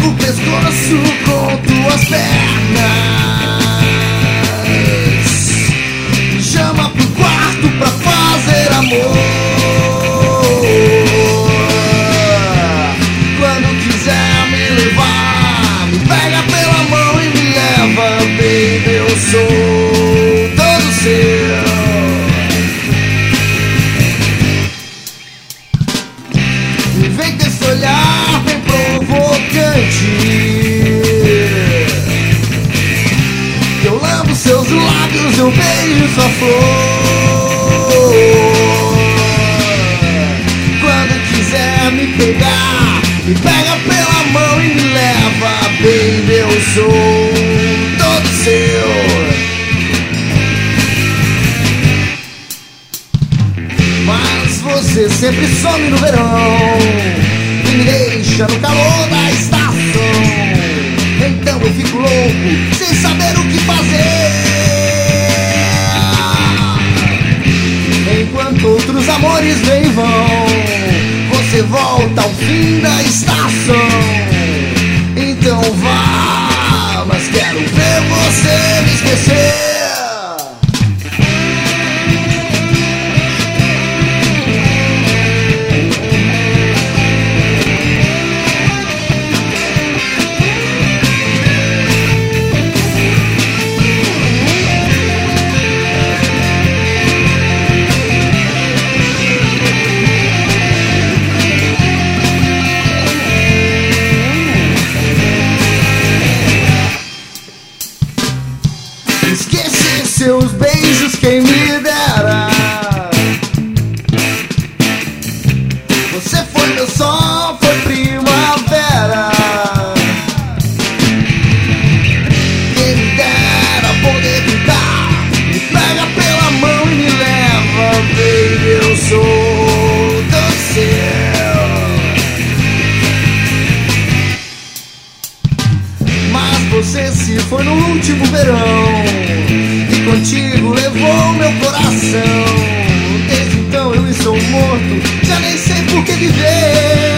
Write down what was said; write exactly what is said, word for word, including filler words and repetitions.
o pescoço com tuas pernas, me chama pro quarto pra fazer amor. Quando quiser me levar, me pega pela mão e me leva, baby, eu sou todo seu. Me vem com esse olhar bem provocante, eu lambo seus lábios, eu beijo sua flor. Quando quiser me pegar, me pega pela mão e me leva, baby, eu sou todo seu. Mas você sempre some no verão e me deixa no calor da estação. Então eu fico louco, sem saber o que fazer, enquanto outros amores vêm e vão. Você volta ao fim da estação. Então vá, mas quero ver você me esquecer. Esquecer seus beijos, quem me dera. Você foi meu sol, foi primavera. Quem me dera poder gritar, me pega pela mão e me leva, baby, eu sou do céu. Mas você se foi no último verão e contigo levou meu coração. Desde então eu estou morto, já nem sei por que viver.